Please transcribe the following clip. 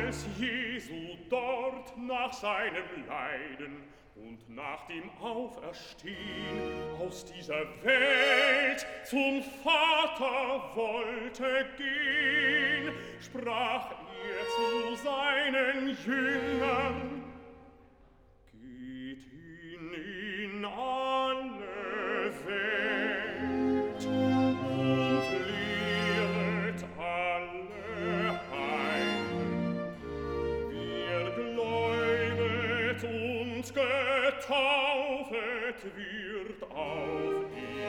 als Jesu dort nach seinem Leiden und nach dem Auferstehen aus dieser Welt zum Vater wollte gehen, sprach er zu seinen Jüngern: Geht hin in alle Welt und lehret alle heil. Wer gläubet und getaufet wird auf